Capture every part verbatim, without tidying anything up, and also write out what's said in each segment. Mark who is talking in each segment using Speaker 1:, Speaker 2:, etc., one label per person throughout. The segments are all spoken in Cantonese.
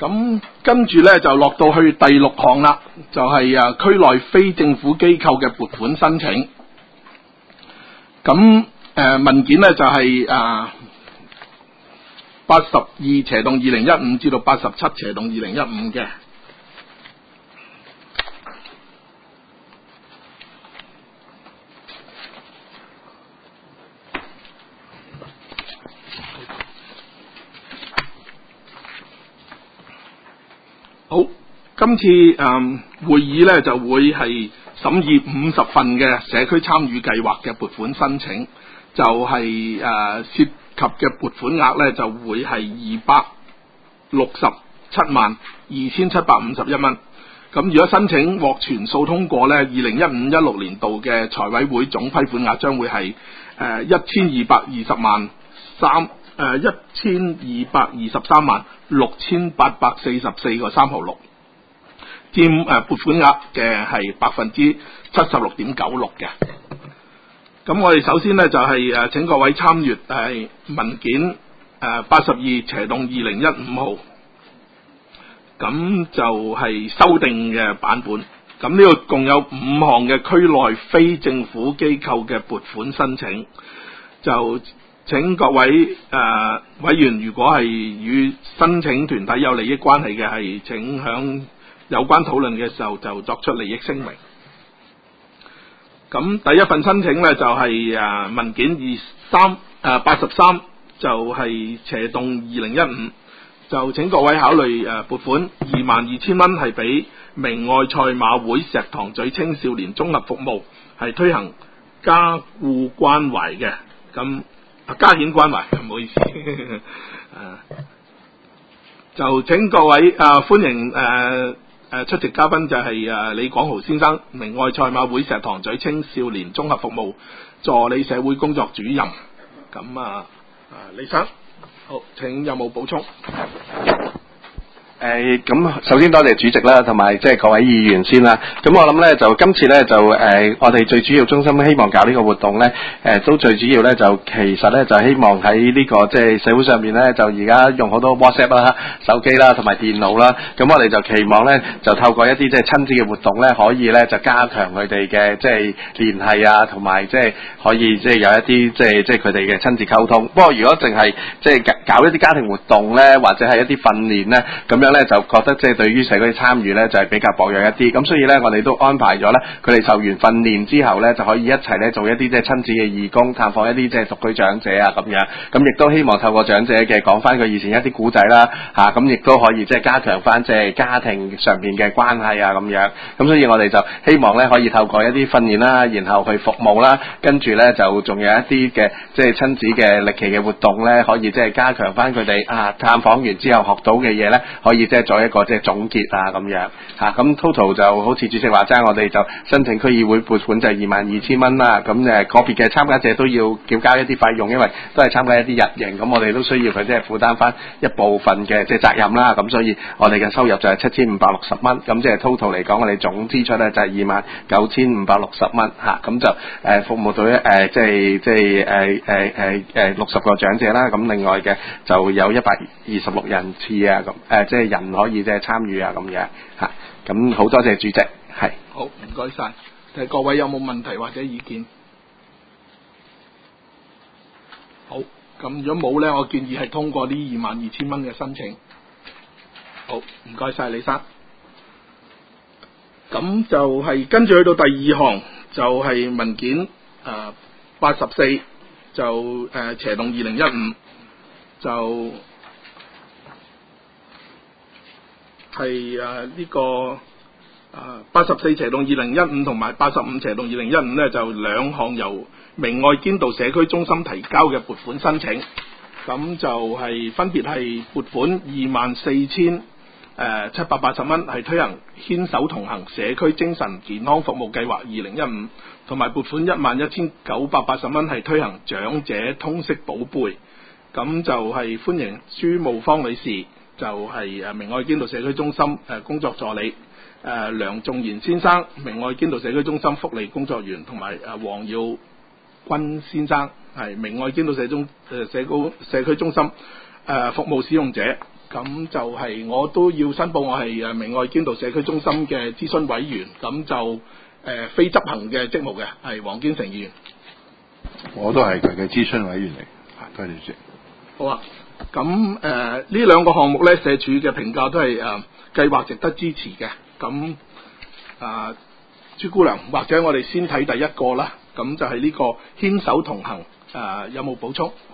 Speaker 1: 咁跟住咧就落到去第六項啦，就係、是、啊區內非政府機構嘅撥款申請。咁誒、呃、文件咧就係啊八十二斜洞二零一五至到八十七斜洞二零一五嘅。好，今次誒、嗯、會議咧就會係審議五十份嘅社區參與計劃嘅撥款申請，就係、是、誒、呃、涉及嘅撥款額咧就會係二百六十七萬二千七百五十一蚊。咁如果申請獲全數通過咧，二零一五一六年度嘅財委會總批款額將會係誒一千二百二十萬三誒一千二百二十三萬六千八百四十四個三毫六，佔誒撥款額嘅係百分之七十六點九六嘅。咁我哋首先呢，就係、是、誒請各位參閱係文件誒八十二斜洞二零一五號，咁就係修訂嘅版本。咁呢個共有五項嘅區內非政府機構嘅撥款申請，就請各位誒、呃、委員，如果係與申請團體有利益關係嘅，係請響有關討論嘅時候就作出利益聲明。咁第一份申請呢，就係、是、誒文件二三誒八十三，就係斜洞二零一五，就請各位考慮誒撥款二萬二千蚊，係俾明愛賽馬會石塘咀青少年綜合服務，係推行加護關懷嘅。咁加險關懷，唔好意思，啊，就請各位啊歡迎誒誒、啊、出席嘉賓就係誒李廣豪先生，明愛賽馬會石塘咀青少年綜合服務助理社會工作主任。咁啊啊李生，好，請有冇補充？
Speaker 2: 誒咁、呃、首先多謝主席啦，同埋即係各位議員先啦。咁我諗咧就今次咧就誒、呃、我哋最主要中心希望搞呢個活動咧，誒、呃、都最主要咧就其實咧就希望喺呢、這個即係、就是、社會上面咧就而家用好多 WhatsApp 啦、手機啦同埋電腦啦。咁我哋就期望咧就透過一啲即係親子嘅活動咧，可以咧就加強佢哋嘅即係聯繫啊，同埋即係可以即係有一啲即係即係佢哋嘅親子溝通。不過如果淨係即係搞一啲家庭活動咧，或者係一啲訓練咧，咁樣咧就覺得即係對於社區參與咧就係比較薄弱一啲，咁所以咧我哋都安排咗咧佢哋受完訓練之後咧就可以一齊咧做一啲即係親子嘅義工，探訪一啲即係獨居長者啊咁樣，咁亦都希望透過長者嘅講翻佢以前一啲古仔啦嚇，咁亦都可以即係加強翻即係家庭上邊嘅關係啊咁樣，咁所以我哋就希望咧可以透過一啲訓練啦，然後去服務啦，跟住咧就仲有一啲嘅即係親子嘅歷奇嘅活動咧，可以即係加強翻佢哋啊探訪完之後學到嘅嘢咧，可以即係做一個即係總結啊咁樣嚇，咁 total 就好似主席話齋，我哋就申請區議會撥款就係二萬二千蚊啦。咁誒個別嘅參加者都要繳交一啲費用，因為都係參加一啲日營，咁我哋都需要佢即係負擔翻一部分嘅即係責任啦。咁所以我哋嘅收入就係七千五百六十蚊，咁即係 total 嚟講，我哋總支出咧就係二萬九千五百六十蚊嚇。咁就誒服務到誒即係即係誒誒誒誒六十個長者啦。咁另外嘅就有一百二十六人次啊，咁誒即係人可以即係參與啊咁樣嚇。咁好多謝主席，係
Speaker 1: 好，唔該晒。睇各位有冇問題或者意見？好，咁如果冇咧，我建議係通過呢二萬二千蚊嘅申請。好，唔該晒李生。咁就係跟住去到第二項，就係、是、文件誒八十四，就誒、呃、斜洞二零一五，就係誒呢個。啊，八十四斜洞二零一五同埋八十五斜洞二零一五咧，就兩項由明愛堅道社區中心提交嘅撥款申請，咁就係分別係撥款二萬四千誒七百八十蚊，係推行牽手同行社區精神健康服務計劃二零一五，同埋撥款一萬一千九百八十蚊，係推行長者通識寶貝，咁就係歡迎朱慕芳女士，就係誒明愛堅道社區中心誒工作助理。誒、呃、梁仲賢先生，明愛堅道社區中心福利工作員，同埋誒黃耀君先生，係明愛堅道社中誒社高社區中心誒、呃、服務使用者。 咁就係我都要申報，我係誒明愛堅道社區中心嘅諮詢委員，咁就誒、呃、非執行嘅職務嘅，係黃堅成議員。
Speaker 3: 我都係佢嘅諮詢委員嚟，多謝主席。
Speaker 1: 好啊，咁誒呢兩個項目咧，社署嘅評價都係誒、呃、計劃值得支持嘅。咁啊，朱姑娘，或者我哋先睇第一個啦，咁就係呢個牽手同行，誒、呃、有冇補充？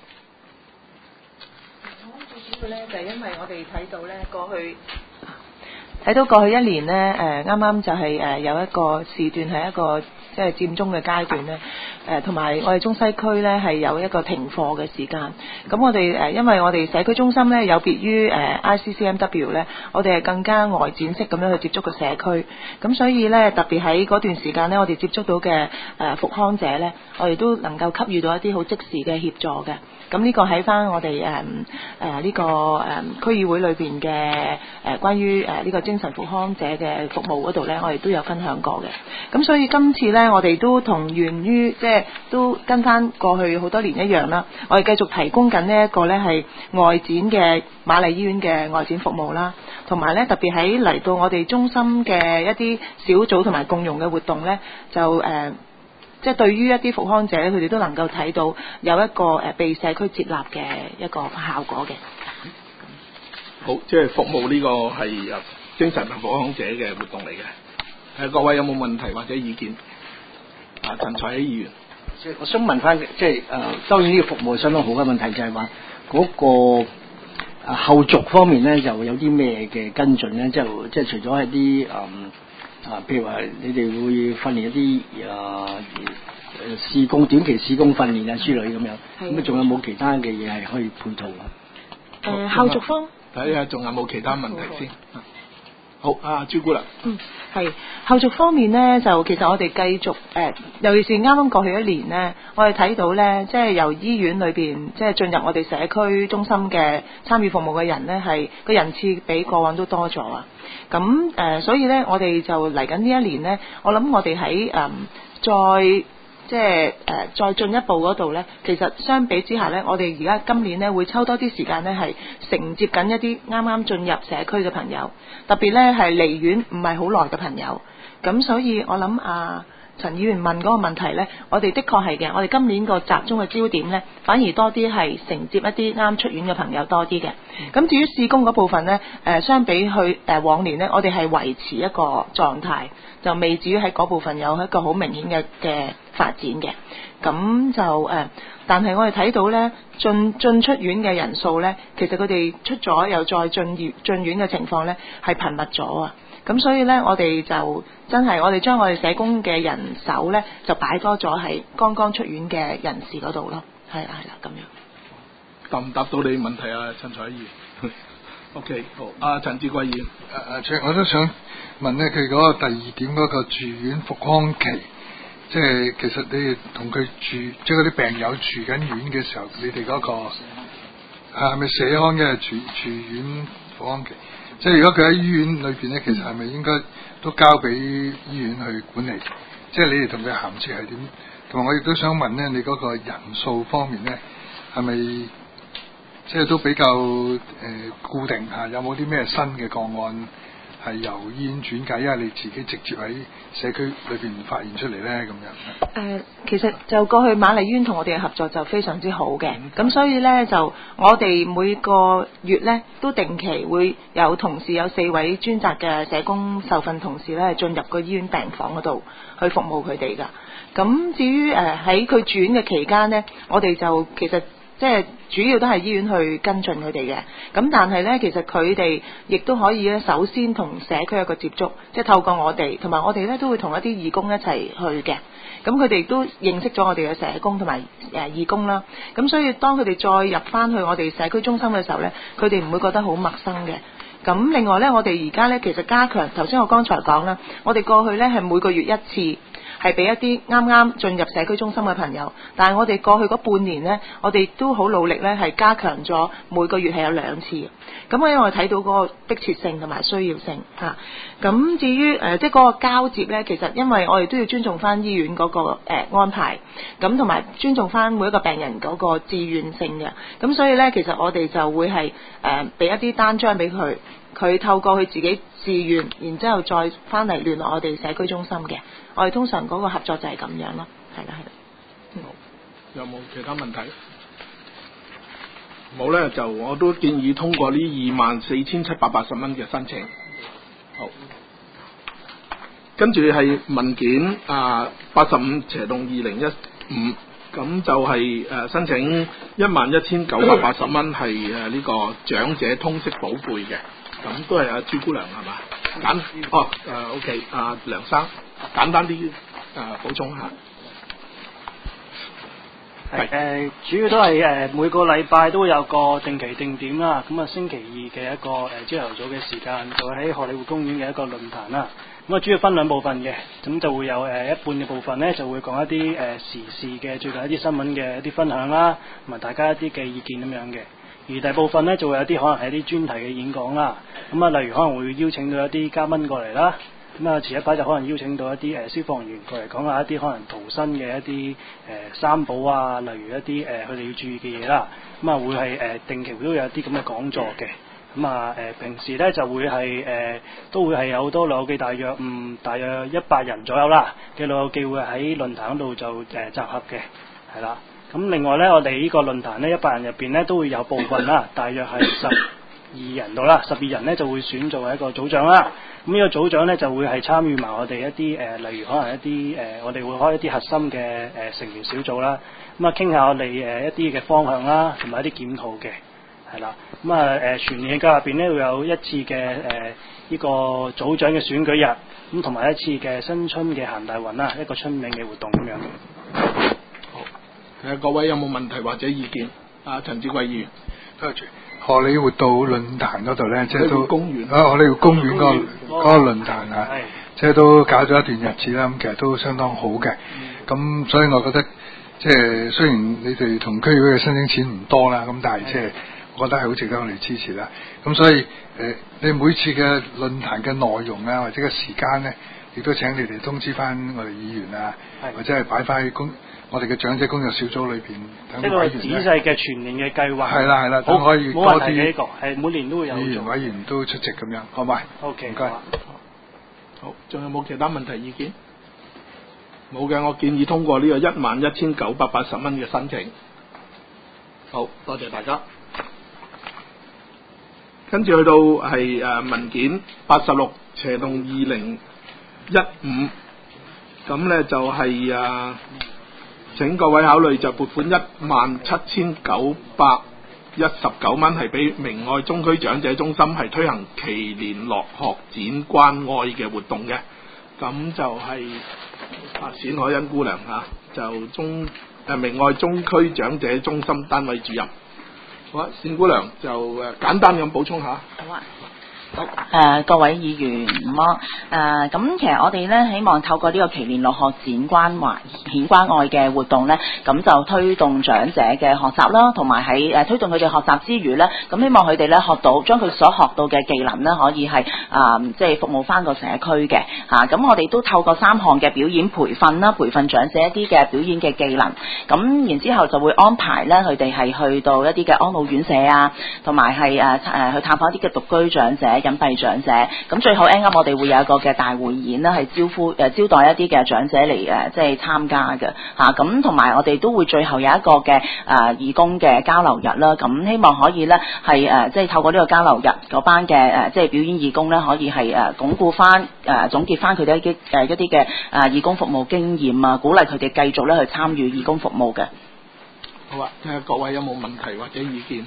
Speaker 4: 最主要咧就係因為我哋睇到咧過去睇到過去一年咧誒啱啱就係誒有一個時段係一個即係佔中嘅階段咧，誒同埋我哋中西區咧係有一個停課嘅時間。咁我哋誒因為我哋社區中心咧有別於誒 I C C M W 咧，我哋係更加外展式咁樣去接觸個社區。咁所以咧特別喺嗰段時間咧，我哋接觸到嘅誒復康者咧，我哋都能夠給予到一啲好即時嘅協助嘅。咁呢個喺翻我哋誒誒呢個誒區議會裏邊嘅誒關於誒呢個精神復康者嘅服務嗰度咧，我哋都有分享過嘅。咁所以今次咧，我哋都同源於即係都跟翻過去好多年一樣啦，我哋繼續提供緊呢一個咧係外展嘅瑪麗醫院嘅外展服務啦，同埋咧特別喺嚟到我哋中心嘅一啲小組同埋共用嘅活動咧，就誒。呃即係對於一啲復康者咧，佢哋都能夠睇到有一個誒被社區接納嘅一個效果嘅。
Speaker 1: 好，即係服務呢個係誒精神復康者嘅活動嚟嘅。誒，各位有冇問題或者意見？啊，陳才喜議員，
Speaker 5: 即係我想問翻，即係誒、呃，當然呢個服務係相當好嘅問題，就係話嗰個誒、呃、後續方面咧，又有啲咩嘅跟進咧？就即係除咗係啲誒。嗯啊，譬如話你哋會訓練一啲啊誒試工短期試工訓練啊之類咁樣，咁啊仲有冇其他嘅嘢係可以配套啊？
Speaker 4: 誒、呃、後續方
Speaker 1: 睇下仲有冇其他問題先。好，啊朱姑娘。
Speaker 4: 嗯，係後續方面呢，就其實我哋繼續誒、呃，尤其是啱啱過去一年呢，我哋睇到呢，即係由醫院裏邊即係進入我哋社區中心嘅參與服務嘅人呢，係個人次比過往都多咗啊。咁誒、呃，所以呢，我哋就嚟緊呢一年呢，我諗我哋喺誒再。即係誒、呃，再進一步嗰度呢，其實相比之下呢，我哋而家今年呢會抽多啲時間呢，係承接緊一啲啱啱進入社區嘅朋友，特別呢係離院唔係好耐嘅朋友。咁所以我諗啊，陳議員問嗰個問題呢，我哋的確係嘅，我哋今年個集中嘅焦點呢，反而多啲係承接一啲啱出院嘅朋友多啲嘅。咁至於試工嗰部分呢，誒、呃、相比去誒、呃、往年呢，我哋係維持一個狀態，就未至於喺嗰部分有一個好明顯嘅嘅發展嘅。咁就誒、呃，但係我哋睇到呢，進進出院嘅人數呢，其實佢哋出咗又再進院進院嘅情況呢，係頻密咗啊！咁所以呢，我哋就真係我哋將我哋社工嘅人手呢，就擺多咗喺剛剛出院嘅人士嗰度咯。係啦，係啦，咁樣。
Speaker 1: 答唔答到你問題啊，陳才議員？O K， 好。啊，陳志貴議員。
Speaker 6: 誒誒，我都想問咧，佢嗰個第二點嗰個住院復康期，即係其實你哋同佢住，即係嗰啲病友住緊院嘅時候，你哋嗰、嗰個係咪社康嘅住住院復康期？即係如果佢喺醫院裏邊咧，其實係咪應該都交俾醫院去管理？即係你哋同佢銜接係點？同埋我亦都想問咧，你嗰個人數方面咧，係咪即係都比較誒、呃、固定嚇？有冇啲咩新嘅個案係由醫院轉介，因為你自己直接喺社區裏邊發現出嚟咧咁樣？誒、
Speaker 4: 呃，其實就過去瑪麗醫院同我哋嘅合作就非常之好嘅，咁所以咧就我哋每個月咧都定期會有同事有四位專責嘅社工受訓同事咧進入個醫院病房嗰度去服務佢哋㗎。咁至於誒喺佢住院嘅期間咧，我哋就其實即係主要都係醫院去跟進佢哋嘅。咁但係咧，其實佢哋亦都可以咧，首先同社區有個接觸，即係透過我哋，同埋我哋咧都會同一啲義工一齊去嘅。咁佢哋都認識咗我哋嘅社工同埋誒義工啦。咁所以當佢哋再入翻去我哋社區中心嘅時候咧，佢哋唔會覺得好陌生嘅。咁另外咧，我哋而家咧其實加強頭先我剛才講啦，我哋過去咧係每個月一次。 係俾一啲啱啱進入社區中心嘅朋友。但係我哋過去嗰半年呢，我哋都好努力呢，係加強咗每個月係有兩次。咁因為我哋睇到嗰個迫切性同埋需要性嚇。咁、啊、至於誒、呃、即係嗰個交接呢，其實因為我哋都要尊重翻醫院嗰、嗰個、呃、安排，咁同埋尊重翻每一個病人嗰個自願性嘅。咁所以呢，其實我哋就會係誒俾一啲單張俾佢，佢透過佢自己自願，然之後再翻嚟聯絡我哋社區中心嘅。我哋通常嗰個合作就係咁樣咯，係啦係啦。
Speaker 1: 嗯、有冇其他問題？冇咧，就我都建議通過呢二萬四千七百八十蚊嘅申請。好，跟住係文件啊八十五斜洞二零一五，咁就係誒申請一萬一千九百八十蚊係誒呢個長者通識寶貝嘅，咁都係阿朱姑娘係嘛？簡哦誒、呃、OK， 阿梁生簡單啲誒補充下。
Speaker 7: 係誒、呃，主要都係誒、呃、每個禮拜都有個定期定點啦。咁啊，星期二嘅一個誒朝頭早嘅時間，就會喺荷里活公園嘅一個論壇啦。咁啊，主要分兩部分嘅，咁就會有誒、呃、一半嘅部分咧，就會講一啲誒、呃、時事嘅最近一啲新聞嘅一啲分享啦，同埋大家一啲嘅意見咁樣嘅。而第二部分咧，就會有啲可能係一啲專題嘅演講啦。咁啊，例如可能會邀請到一啲嘉賓過嚟啦。咁啊，遲一排就可能邀請到一啲誒消防員過嚟講下一啲可能逃生嘅一啲誒、呃、三寶啊，例如一啲誒佢哋要注意嘅嘢啦。咁啊，會係誒、呃、定期會都有一啲咁嘅講座嘅。咁啊誒平時咧就會係誒、呃、都會係有好多老友記，大約嗯大約一百人左右啦嘅老友記會喺論壇嗰度就誒、呃、集合嘅，係啦。咁另外咧，我哋呢個論壇咧一百人入邊咧都會有部分啦，大約係十二人到啦，十二人咧就會選做一個組長啦。咁呢個組長咧就會係參與埋我哋一啲誒、呃，例如可能一啲誒、呃，我哋會開一啲核心嘅誒、呃、成員小組啦。咁啊，傾下我哋誒一啲嘅方向啦，同埋一啲檢討嘅，係啦。咁啊誒全年嘅計劃入邊咧會有一次嘅誒呢個組長嘅選舉日，咁同埋一次嘅新春嘅行大運啦，一個春茗嘅活動咁樣。
Speaker 1: 好，誒各位有冇問題或者意見？啊，陳志貴議員，
Speaker 6: 多謝。荷里活道論壇嗰度咧，即係都
Speaker 1: 公園
Speaker 6: 啊，荷里活公園嗰個嗰個論壇啊，
Speaker 7: 係
Speaker 6: 即係都搞咗一段日子啦。咁其實都相當好嘅。咁、嗯、所以我覺得，即係雖然你哋同區議會嘅申請錢唔多啦，咁但係即係我覺得係好值得我哋支持啦。咁所以誒、呃，你每次嘅論壇嘅內容啊，或者個時間咧，亦都請你哋通知翻我哋議員啊，或者係擺翻喺公。我哋嘅長者工作小組裏邊，
Speaker 7: 呢個係仔細嘅全年嘅計劃。
Speaker 6: 係啦係啦，都可以多啲呢個係每年都會有議員委員都出席咁樣，好嗎
Speaker 7: ？OK，
Speaker 6: 唔該。
Speaker 1: 好，仲有冇其他問題意見？冇嘅，我建議通過呢個一萬一千九百八十蚊嘅申請。好多謝大家。跟住去到係誒、呃、文件八十六斜洞二零一五，咁咧就係、是、誒。呃請各位考慮就撥款一萬七千九百一十九蚊，係俾明愛中區長者中心係推行耆年樂學展關愛嘅活動嘅。咁就係啊冼海欣姑娘啊，就中誒、呃、明愛中區長者中心單位主任。好啊，冼姑娘就誒、呃、簡單咁補充下。
Speaker 8: 好啊。好，誒、呃、各位議員，咁誒咁其實我哋咧希望透過呢個耆年樂學展關懷顯關愛嘅活動咧，咁就推動長者嘅學習啦，同埋喺誒推動佢哋學習之餘咧，咁希望佢哋咧學到將佢所學到嘅技能咧，可以係啊即係服務翻個社區嘅嚇。咁、啊、我哋都透過三項嘅表演培訓啦，培訓長者一啲嘅表演嘅技能。咁然之後就會安排咧佢哋係去到一啲嘅安老院舍啊，同埋係誒誒去探訪一啲嘅獨居長者。隱蔽長者，咁最後啱啱我哋會有一個嘅大匯演啦，係招呼誒招待一啲嘅長者嚟誒，即係參加嘅嚇。咁同埋我哋都會最後有一個嘅誒、呃、義工嘅交流日啦。咁希望可以咧係誒，即係透過呢個交流日嗰班嘅誒，即係表演義工咧，可以係誒鞏固翻誒、呃、總結翻佢哋一啲誒一啲嘅誒義工服務經驗啊，鼓勵佢哋繼續咧去參與義工服務嘅。
Speaker 1: 好啊，睇下各位有冇問題或者意見？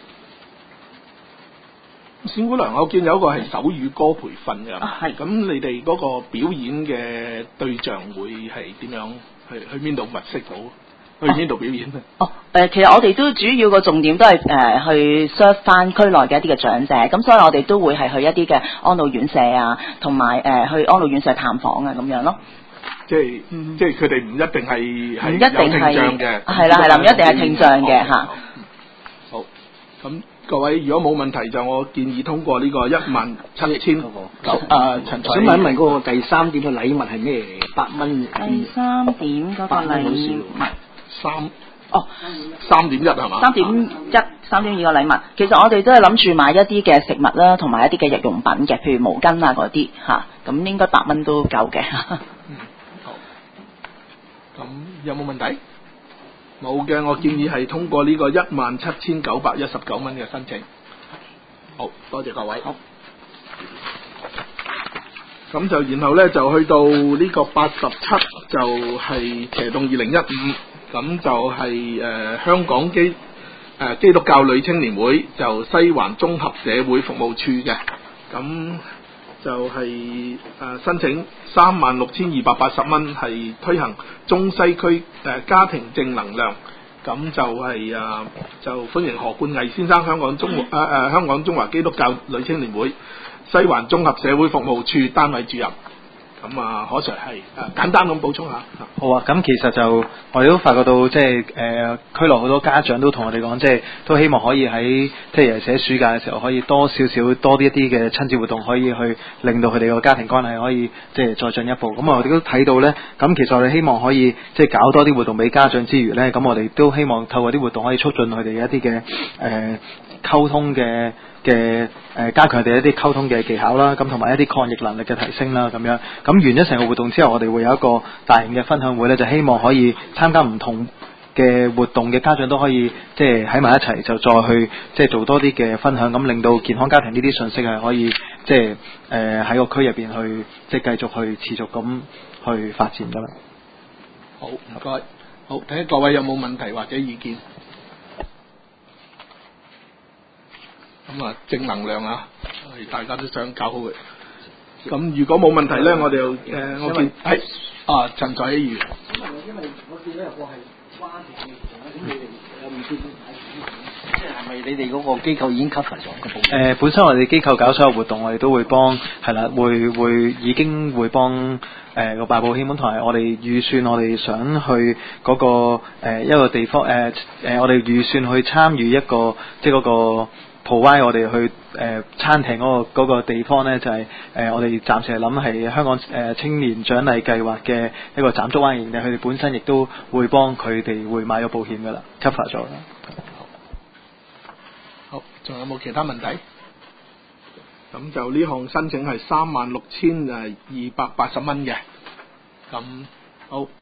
Speaker 1: 冼姑娘，我見有一個係手語歌培訓嘅，係、啊，咁你哋嗰個表演嘅對象會係點樣？去去邊度物色到？去邊度表演咧？
Speaker 8: 哦，誒、呃，其實我哋都主要個重點都係誒、呃、去 serve 翻區內嘅一啲嘅長者，咁所以我哋都會係去一啲嘅安老院舍啊，同埋誒去安老院舍探訪啊，咁樣咯。
Speaker 1: 即係、
Speaker 4: 嗯、
Speaker 1: 即係佢哋唔一定係係
Speaker 8: 唔一定
Speaker 1: 有聽障嘅，
Speaker 8: 係啦係啦，唔一定係聽障嘅嚇。
Speaker 1: 好，咁各位如果冇問題就我建議通過呢個一萬七千九啊陳
Speaker 5: 想問一問嗰個第三點嘅禮物係咩？八蚊。
Speaker 8: 第三點嗰個禮物。
Speaker 1: 三
Speaker 8: 哦，
Speaker 1: 三點一係嘛？
Speaker 8: 三點一、三點二個禮物，其實我哋都係諗住買一啲嘅食物啦，同埋一啲嘅日用品嘅，譬如毛巾啊嗰啲嚇，咁應該八蚊都夠嘅。
Speaker 1: 嗯，好。咁有冇問題？冇嘅，我建議係通過呢個一萬七千九百一十九蚊嘅申請。好多謝各位。好。咁就然後咧就去到呢個八十七就係斜動二零一五。咁就係、是、誒、呃、香港基誒、呃、基督教女青年會就西環綜合社會服務處嘅，咁就係、是、誒、呃、申請三萬六千二百八十蚊，係推行中西區誒、呃、家庭正能量，咁就係、是、啊、呃、就歡迎何冠毅先生，香港中誒誒、呃、香港中華基督教女青年會西環綜合社會服務處單位主任。咁啊，何 Sir 係誒簡單咁補充下。
Speaker 9: 好啊，咁其實就我哋都發覺到，即係誒區內好多家長都同我哋講，即係都希望可以喺即係尤其是喺暑假嘅時候，可以多少少多啲一啲嘅親子活動，可以去令到佢哋個家庭關係可以即係再進一步。咁我哋都睇到咧，咁其實我哋希望可以即係搞多啲活動俾家長之餘咧，咁我哋都希望透過啲活動可以促進佢哋一啲嘅誒溝通嘅。嘅誒加強佢哋一啲溝通嘅技巧啦，咁同埋一啲抗逆能力嘅提升啦，咁樣咁完咗成個活動之後，我哋會有一個大型嘅分享會咧，就希望可以參加唔同嘅活動嘅家長都可以即係喺埋一齊，就再去即係做多啲嘅分享，咁令到健康家庭呢啲信息係可以即係誒喺個區入邊去即係繼續去持續咁去發展噶啦。
Speaker 1: 好，唔該。好，睇下各位有冇問題或者意見。咁啊，正能量啊，大家都想搞好佢。咁如果冇問題咧，我哋就誒，我見係啊，陳彩議員。
Speaker 5: 因為我見到有個係跨境嘅活動咧，咁你哋有唔知點解？即係係咪你哋嗰個機構已經 cover 咗個部分？
Speaker 9: 誒、呃，本身我哋機構搞所有活動，我哋都會幫係啦，會會已經會幫誒個百保險咁，同埋我哋預算，我哋想去嗰、那個誒、呃、一個地方誒誒、呃，我哋預算去參與一個即係嗰個。provide 我哋去誒、呃、餐廳嗰、那個那個地方咧，就係、是、誒、呃、我哋暫時係諗係香港誒、呃、青年獎勵計劃嘅一個斬竹灣營嘅，佢哋本身亦都會幫佢哋會買咗保險噶啦 ，cover 咗啦。
Speaker 1: 好，仲有冇其他問題？咁就呢項申請係三萬六千誒二百八十蚊嘅，咁好。